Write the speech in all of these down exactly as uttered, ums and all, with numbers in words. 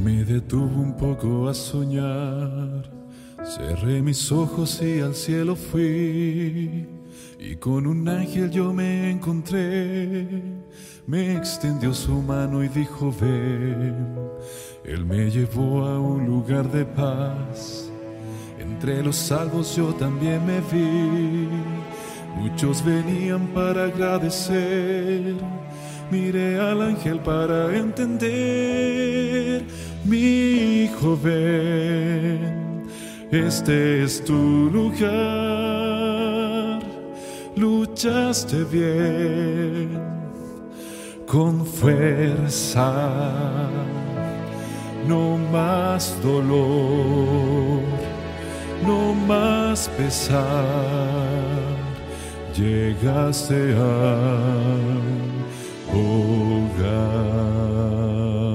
Me detuve un poco a soñar, cerré mis ojos y al cielo fui, y con un ángel yo me encontré. Me extendió su mano y dijo ven. Él me llevó a un lugar de paz, entre los salvos yo también me vi. Muchos venían para agradecer, miré al ángel para entender. Mi hijo ven, este es tu lugar. Luchaste bien, con fuerza, no más dolor, no más pesar. Llegaste al hogar.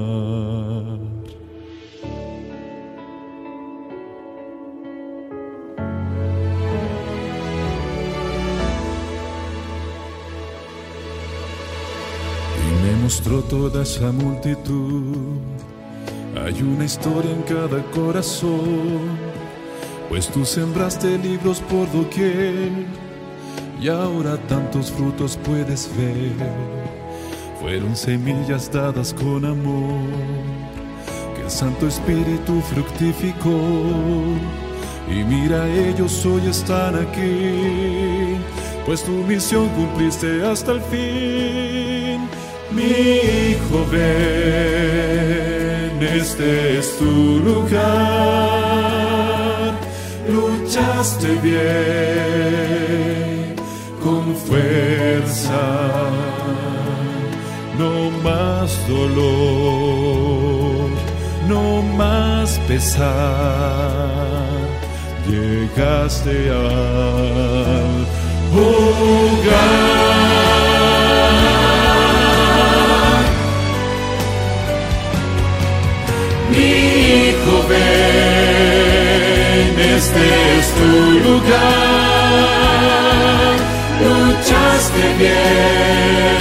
Y me mostró toda esa multitud. Hay una historia en cada corazón, pues tú sembraste libros por doquier, y ahora tantos frutos puedes ver. Fueron semillas dadas con amor, que el Santo Espíritu fructificó. Y mira, ellos hoy están aquí, pues tu misión cumpliste hasta el fin. Mi hijo ven, este es tu lugar. Luchaste bien, con fuerza, no más dolor, no más pesar. Llegaste al hogar. Mi hijo ven, este es tu lugar. Luchaste bien,